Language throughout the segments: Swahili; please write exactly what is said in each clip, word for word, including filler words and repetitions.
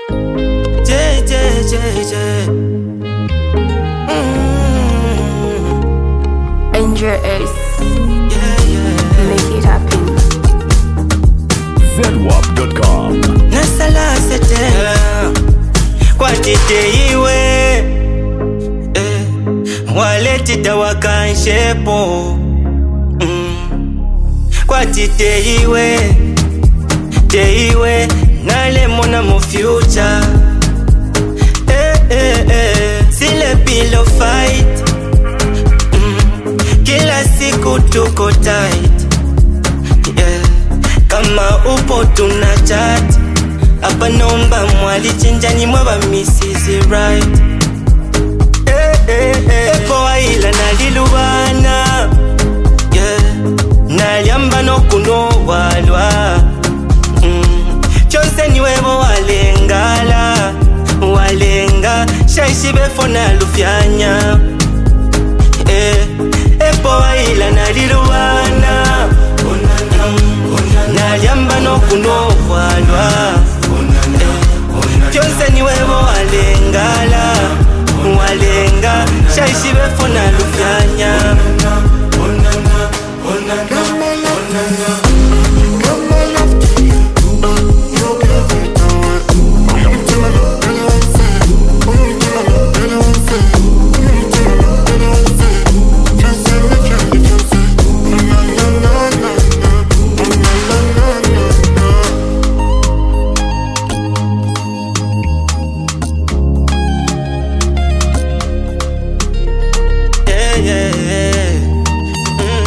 J, J, J, J. Mm. Angel Ace. Yeah, yeah. Make it happen. zedwap dot com. Nasala setela kwa tite iwe eh, waleti tawakanshepo mm. Kwa tite iwe te iwe nale mona mo future eh, eh, eh. Sile pillow fight mm. Kila siku tuko tight yeah. Kama upo tuna chat hapa nomba mwali chinjani mwaba misses right eh, eh, eh. Epo waila nalilubana yeah. Nalyamba no kuno walwa mm. Chose niwebo walengala walenga shaishi befo na lufyanya eh. Epo waila nalilubana nalyamba no kuno walwa Chose niwebo walengala walenga shaishi befo na lufyanya yeah, yeah. Mm.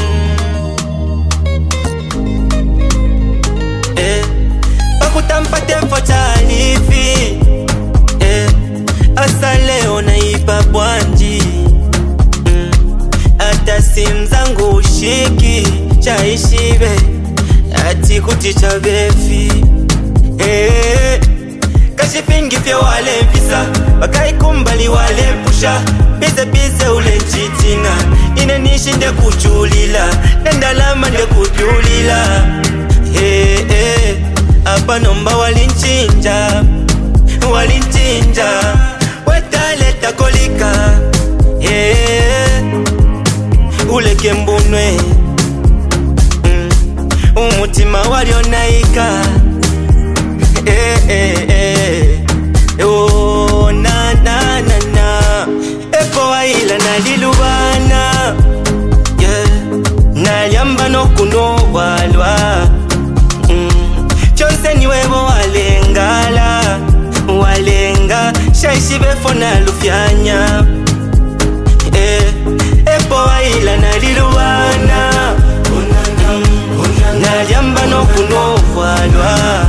Eh. Pakutampa tempo chalifi eh. Asa leo naipa bwanji mm. Ata simu zangu ushiki chaishibe ati kuticha befi eh. Kashifingi fye wale mpisa Wakaikumbali wale pusha Bize bize ule nchitina Ine nishinde kuchulila Nendalama nde kujulila hey, hey. Apa nomba walinchinja Walinchinja Wetaleta kolika hey. Ule kembunwe mm. Umutima walionaika eh, eh, eh. Oh, na, na, na, na. Epo waila nalilubana yeah. Nalyamba no kuno walwa mm. Chose niwebo walengala walenga shaishi befo na lufyanya eh. Epo waila nalilubana mm. Nalyamba no kuno walwa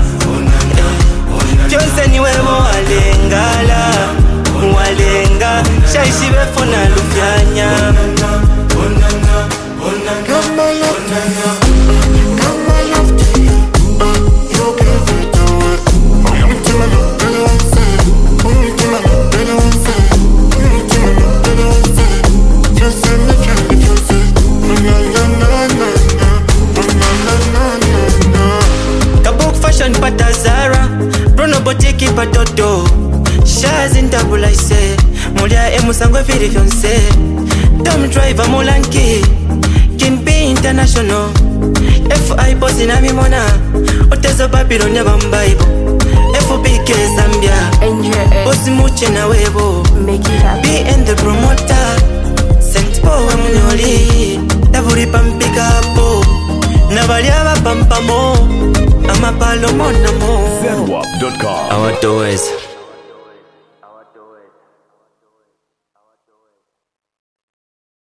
Chose niwebo walengala walenga shaishi befo na lufyanya Kabuk fashion pata Zara Bruno botiki patoto Shaz in double I say Mulia emu sangwe firi fiance Dom driver mulanki Kimpi international F I boss in amimona Otezo Babylon neba mbaibo F B K Zambia Angel Ace. Bosi muche na webo Make it happen. B and the promoter Saint Paul wa munyoli Davuri pampika po Navalia pampamo Ama palo monamo zedwap dot com. Our doors